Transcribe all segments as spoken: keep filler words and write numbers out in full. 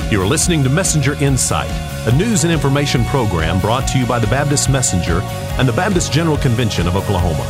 You are listening to Messenger Insight, a news and information program brought to you by the Baptist Messenger and the Baptist General Convention of Oklahoma.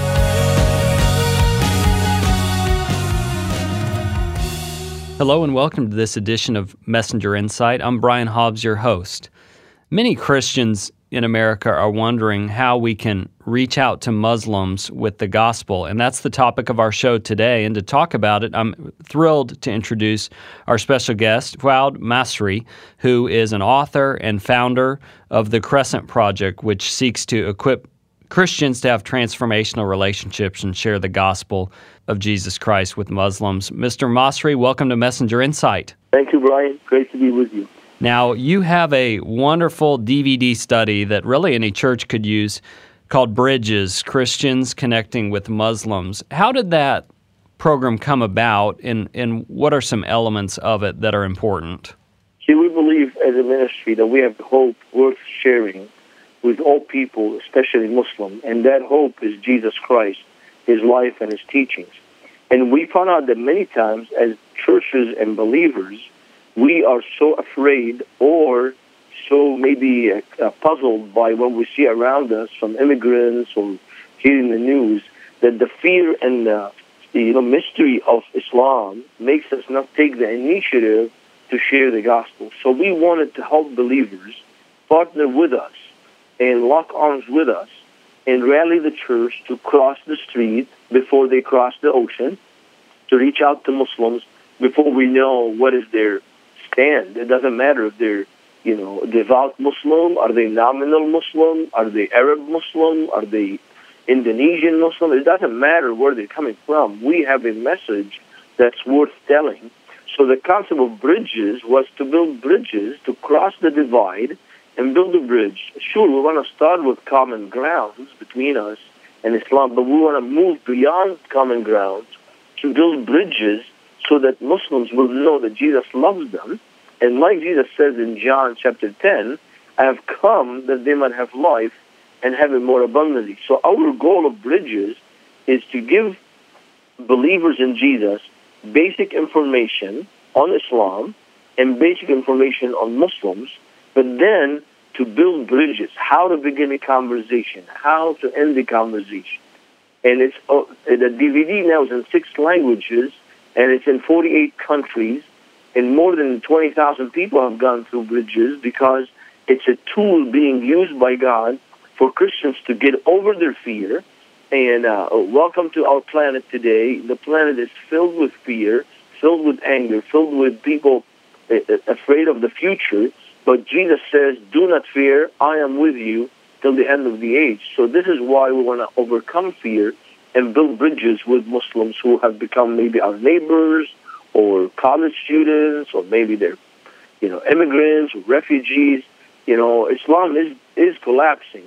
Hello and welcome to this edition of Messenger Insight. I'm Brian Hobbs, your host. Many Christians in America are wondering how we can reach out to Muslims with the gospel, and that's the topic of our show today. And to talk about it, I'm thrilled to introduce our special guest, Fuad Masri, who is an author and founder of the Crescent Project, which seeks to equip Christians to have transformational relationships and share the gospel of Jesus Christ with Muslims. Mister Masri, welcome to Messenger Insight. Thank you, Brian. Great to be with you. Now, you have a wonderful D V D study that really any church could use called Bridges, Christians Connecting with Muslims. How did that program come about, and, and what are some elements of it that are important? See, we believe as a ministry that we have hope worth sharing with all people, especially Muslim, and that hope is Jesus Christ, His life and His teachings. And we found out that many times as churches and believers, we are so afraid or so maybe uh, uh, puzzled by what we see around us from immigrants or hearing the news that the fear and uh, the you know, mystery of Islam makes us not take the initiative to share the gospel. So we wanted to help believers partner with us and lock arms with us and rally the church to cross the street before they cross the ocean, to reach out to Muslims before we know what is their stand. It doesn't matter if they're, you know, devout Muslim, are they nominal Muslim, are they Arab Muslim, are they Indonesian Muslim. It doesn't matter where they're coming from. We have a message that's worth telling. So the concept of bridges was to build bridges to cross the divide and build a bridge. Sure, we want to start with common grounds between us and Islam, but we want to move beyond common grounds to build bridges so that Muslims will know that Jesus loves them. And like Jesus says in John chapter ten, I have come that they might have life and have it more abundantly. So our goal of Bridges is to give believers in Jesus basic information on Islam and basic information on Muslims, but then to build bridges, how to begin a conversation, how to end the conversation. And it's uh, the D V D now is in six languages, and it's in forty-eight countries, and more than twenty thousand people have gone through Bridges because it's a tool being used by God for Christians to get over their fear. And uh, welcome to our planet today. The planet is filled with fear, filled with anger, filled with people uh, afraid of the future. But Jesus says, do not fear, I am with you till the end of the age. So this is why we want to overcome fear and build bridges with Muslims who have become maybe our neighbors or college students, or maybe they're, you know, immigrants or refugees. You know, Islam is, is collapsing,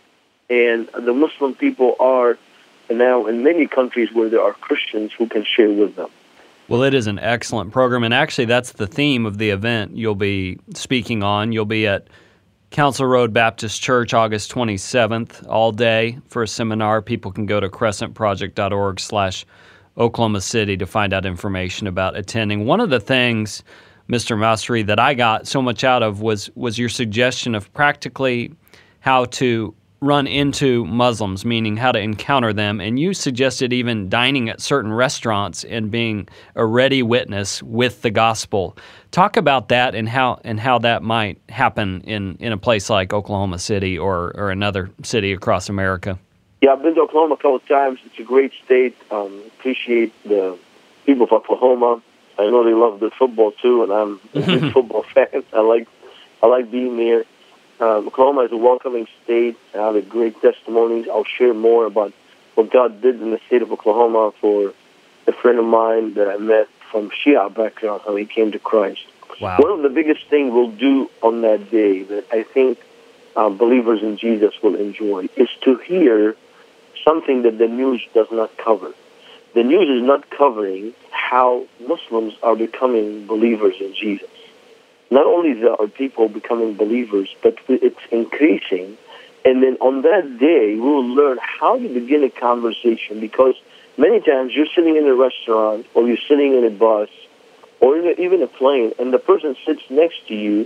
and the Muslim people are now in many countries where there are Christians who can share with them. Well, it is an excellent program, and actually that's the theme of the event you'll be speaking on. You'll be at Council Road Baptist Church August twenty-seventh, all day for a seminar. People can go to crescentproject.org slash Oklahoma City to find out information about attending. One of the things, Mister Masri, that I got so much out of was was your suggestion of practically how to run into Muslims, meaning how to encounter them. And you suggested even dining at certain restaurants and being a ready witness with the gospel. Talk about that and how and how that might happen in, in a place like Oklahoma City or, or another city across America. Yeah, I've been to Oklahoma a couple of times. It's a great state. Um, appreciate the people of Oklahoma. I know they love the football too, and I'm a big football fan. I like I like being there. Um, Oklahoma is a welcoming state. I have a great testimonies. I'll share more about what God did in the state of Oklahoma for a friend of mine that I met from Shia background, how he came to Christ. Wow. One of the biggest things we'll do on that day that I think uh, believers in Jesus will enjoy is to hear something that the news does not cover. The news is not covering how Muslims are becoming believers in Jesus. Not only are people becoming believers, but it's increasing. And then on that day, we will learn how to begin a conversation, because many times you're sitting in a restaurant or you're sitting in a bus or even a plane, and the person sits next to you,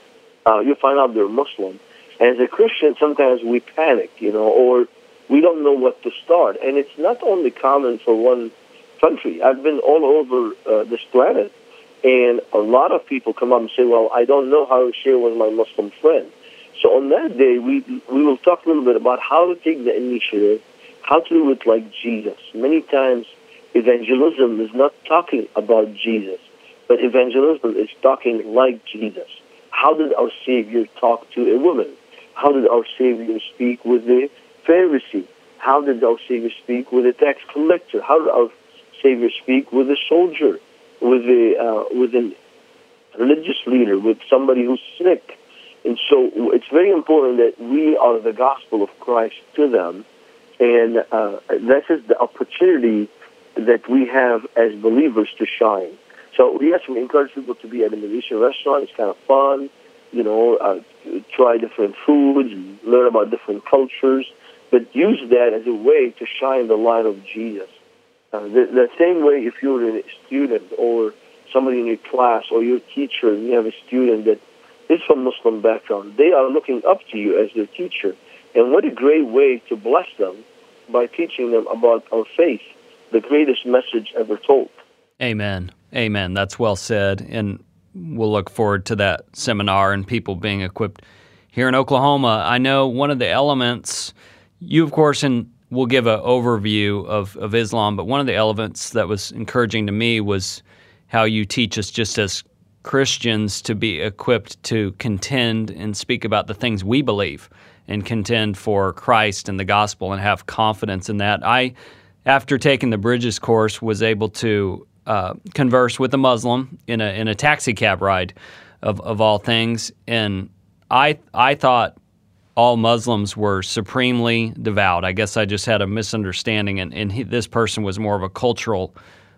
uh, you find out they're Muslim. And as a Christian, sometimes we panic, you know, or we don't know what to start. And it's not only common for one country. I've been all over uh, this planet, and a lot of people come up and say, well, I don't know how to share with my Muslim friend. So on that day, we we will talk a little bit about how to take the initiative, how to do it like Jesus. Many times, evangelism is not talking about Jesus, but evangelism is talking like Jesus. How did our Savior talk to a woman? How did our Savior speak with the Pharisee? How did our Savior speak with a tax collector? How did our Savior speak with a soldier, with a uh, with a religious leader, with somebody who's sick? And so it's very important that we are the gospel of Christ to them, and uh, this is the opportunity that we have as believers to shine. So yes, we encourage people to be at a Indonesian restaurant. It's kind of fun, you know, uh, try different foods, and learn about different cultures, but use that as a way to shine the light of Jesus. Uh, the, the same way if you're a student or somebody in your class or your teacher, and you have a student that is from Muslim background, they are looking up to you as their teacher. And what a great way to bless them by teaching them about our faith, the greatest message ever told. Amen. Amen. That's well said. And we'll look forward to that seminar and people being equipped here in Oklahoma. I know one of the elements, you of course, and we'll give an overview of, of Islam, but one of the elements that was encouraging to me was how you teach us just as Christians to be equipped to contend and speak about the things we believe and contend for Christ and the gospel and have confidence in that. I, after taking the Bridges course, was able to uh, converse with a Muslim in a in a taxi cab ride, of of all things, and I I thought all Muslims were supremely devout. I guess I just had a misunderstanding, and, and he, this person was more of a cultural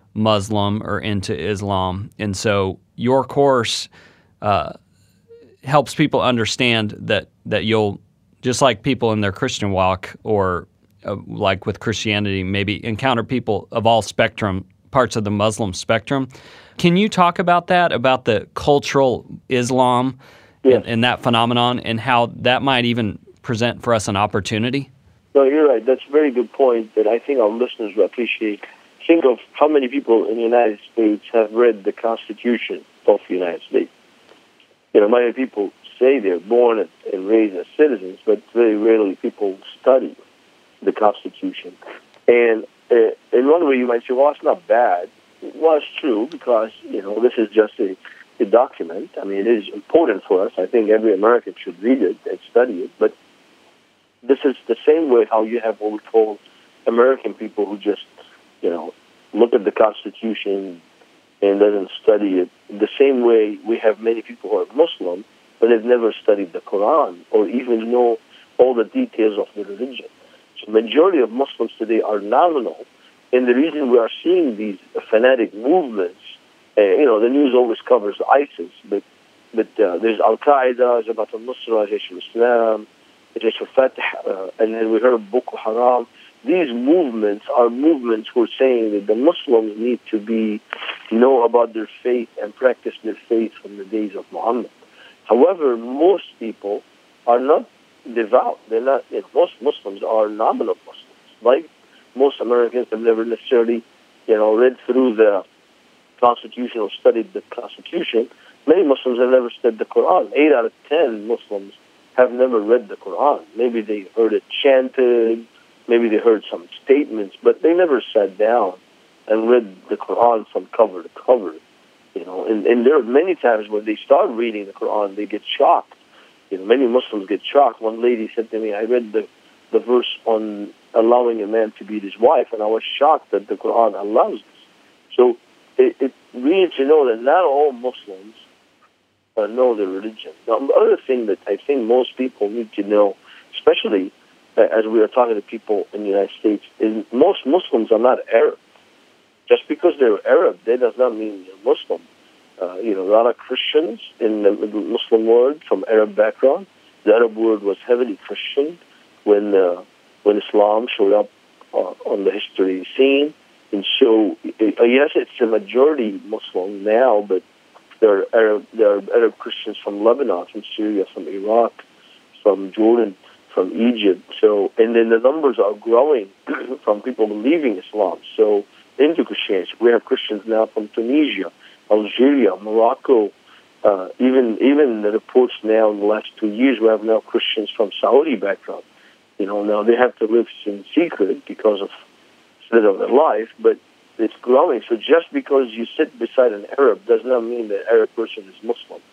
Muslim or into Islam. And so your course uh, helps people understand that, that you'll, just like people in their Christian walk or uh, like with Christianity, maybe encounter people of all spectrum, parts of the Muslim spectrum. Can you talk about that, about the cultural Islam Yes. and, and that phenomenon, and how that might even present for us an opportunity? No, you're right. That's a very good point that I think our listeners will appreciate. Think of how many people in the United States have read the Constitution of the United States. You know, many people say they're born and raised as citizens, but very rarely people study the Constitution. And uh, in one way you might say, well, it's not bad. Well, it's true because, you know, this is just a the document. I mean, it is important for us. I think every American should read it and study it. But this is the same way how you have what we call American people who just, you know, look at the Constitution and doesn't study it. The same way we have many people who are Muslim, but they've never studied the Quran or even know all the details of the religion. So the majority of Muslims today are nominal, and the reason we are seeing these fanatic movements, Uh, you know, the news always covers ISIS, but but uh, there's Al-Qaeda, Jabhat al-Nusra, Jaish al-Islam, Jaish al-Fatah, uh, and then we heard Boko Haram. These movements are movements who are saying that the Muslims need to be know about their faith and practice their faith from the days of Muhammad. However, most people are not devout. They're not. You know, most Muslims are nominal Muslims. Like most Americans have never necessarily, you know, read through the Constitution or studied the Constitution. Many Muslims have never studied the Quran. Eight out of ten Muslims have never read the Quran. Maybe they heard it chanted, maybe they heard some statements, but they never sat down and read the Quran from cover to cover. You know, and, and there are many times when they start reading the Quran, they get shocked. You know, many Muslims get shocked. One lady said to me, I read the, the verse on allowing a man to beat his wife, and I was shocked that the Quran allows this. So It, it we need to know that not all Muslims uh, know their religion. Now, the other thing that I think most people need to know, especially uh, as we are talking to people in the United States, is most Muslims are not Arab. Just because they're Arab, that does not mean they're Muslim. Uh, you know, a lot of Christians in the Muslim world from Arab background. The Arab world was heavily Christian when uh, when Islam showed up uh, on the history scene. And so, uh, yes, it's a majority Muslim now, but there are Arab, there are Arab Christians from Lebanon, from Syria, from Iraq, from Jordan, from Egypt. So, and then the numbers are growing from people leaving Islam. So, into Christianity, we have Christians now from Tunisia, Algeria, Morocco. Uh, even even the reports now in the last two years, we have now Christians from Saudi background. You know, now they have to live in secret because of state of their life, but it's growing. So just because you sit beside an Arab does not mean that Arab person is Muslim.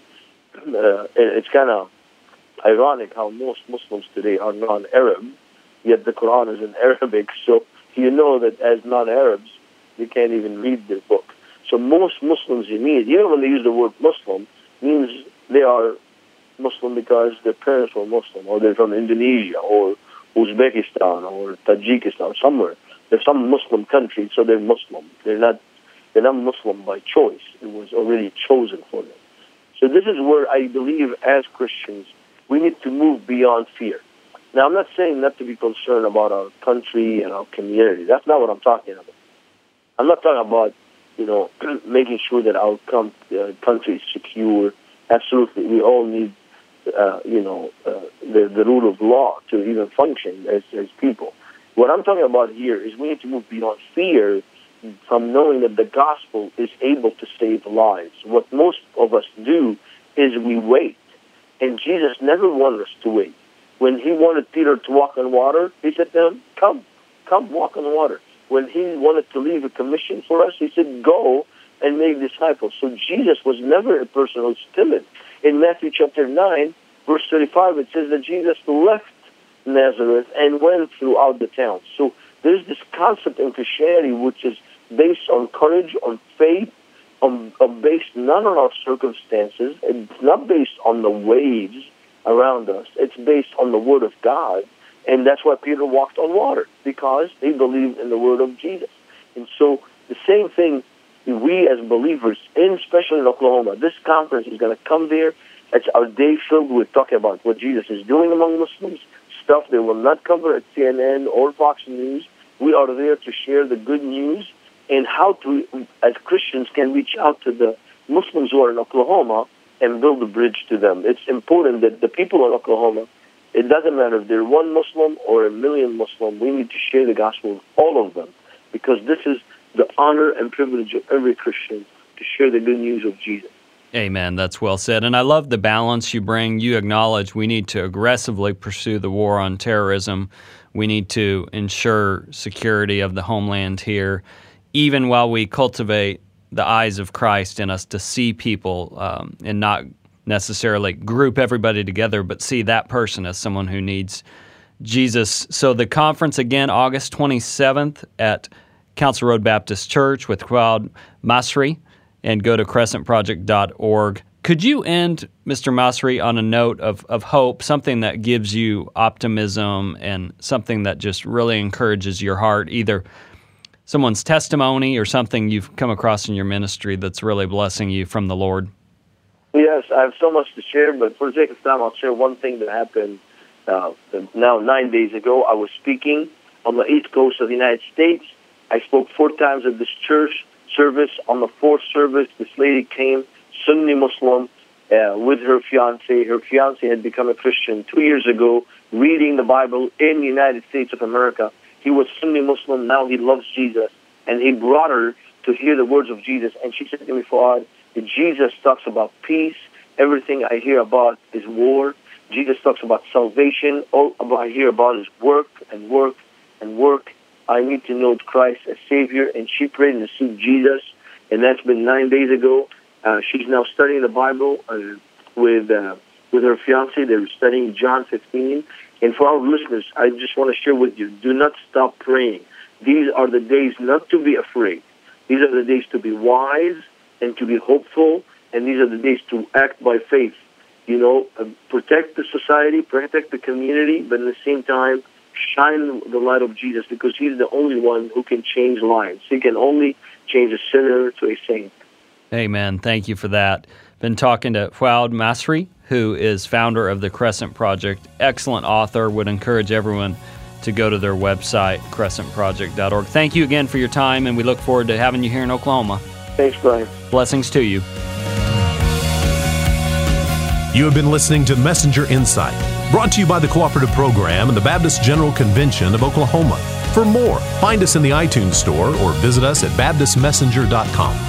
Uh, and it's kind of ironic how most Muslims today are non-Arab, yet the Quran is in Arabic. So you know that as non-Arabs, they can't even read their book. So most Muslims you meet, even when they use the word Muslim, means they are Muslim because their parents were Muslim, or they're from Indonesia, or Uzbekistan, or Tajikistan, somewhere. They're some Muslim country, so they're Muslim. They're not, they're not Muslim by choice. It was already chosen for them. So this is where I believe, as Christians, we need to move beyond fear. Now, I'm not saying not to be concerned about our country and our community. That's not what I'm talking about. I'm not talking about, you know, making sure that our com- uh, country is secure. Absolutely, we all need, uh, you know, uh, the, the rule of law to even function as, as people. What I'm talking about here is we need to move beyond fear from knowing that the gospel is able to save lives. What most of us do is we wait. And Jesus never wanted us to wait. When he wanted Peter to walk on water, he said to him, come, come walk on water. When he wanted to leave a commission for us, he said, go and make disciples. So Jesus was never a person who's timid. In Matthew chapter nine, verse thirty-five, it says that Jesus left Nazareth and went throughout the town. So there's this concept in Christianity which is based on courage, on faith, on, on based not on our circumstances. It's not based on the waves around us. It's based on the Word of God. And that's why Peter walked on water, because he believed in the Word of Jesus. And so the same thing, we as believers, and especially in Oklahoma, this conference is going to come there. It's our day filled with talking about what Jesus is doing among Muslims, stuff they will not cover at C N N or Fox News. We are there to share the good news and how to, as Christians, can reach out to the Muslims who are in Oklahoma and build a bridge to them. It's important that the people in Oklahoma, it doesn't matter if they're one Muslim or a million Muslim, we need to share the gospel with all of them, because this is the honor and privilege of every Christian to share the good news of Jesus. Amen. That's well said. And I love the balance you bring. You acknowledge we need to aggressively pursue the war on terrorism. We need to ensure security of the homeland here, even while we cultivate the eyes of Christ in us to see people um, and not necessarily group everybody together, but see that person as someone who needs Jesus. So the conference, again, August twenty-seventh at Council Road Baptist Church with Fuad Masri, and go to crescent project dot org. Could you end, Mister Masri, on a note of, of hope, something that gives you optimism and something that just really encourages your heart, either someone's testimony or something you've come across in your ministry that's really blessing you from the Lord? Yes, I have so much to share, but for the sake of time, I'll share one thing that happened uh, now nine days ago. I was speaking on the East Coast of the United States. I spoke four times at this church service. On the fourth service, this lady came, Sunni Muslim, uh, with her fiancé. Her fiancé had become a Christian two years ago, reading the Bible in the United States of America. He was Sunni Muslim. Now he loves Jesus. And he brought her to hear the words of Jesus. And she said to me, Fuad, Jesus talks about peace. Everything I hear about is war. Jesus talks about salvation. All I hear about is work and work and work. I need to know Christ as Savior. And she prayed and received Jesus. And that's been nine days ago. Uh, she's now studying the Bible uh, with uh, with her fiancé. They're studying John fifteen. And for our listeners, I just want to share with you, do not stop praying. These are the days not to be afraid. These are the days to be wise and to be hopeful. And these are the days to act by faith. You know, uh, protect the society, protect the community, but at the same time, shine the light of Jesus, because he's the only one who can change lives. He can only change a sinner to a saint. Amen. Thank you for that. Been talking to Fuad Masri, who is founder of the Crescent Project. Excellent author. Would encourage everyone to go to their website, crescent project dot org. Thank you again for your time, and we look forward to having you here in Oklahoma. Thanks, Brian. Blessings to you. You have been listening to Messenger Insight, brought to you by the Cooperative Program and the Baptist General Convention of Oklahoma. For more, find us in the iTunes Store or visit us at baptist messenger dot com.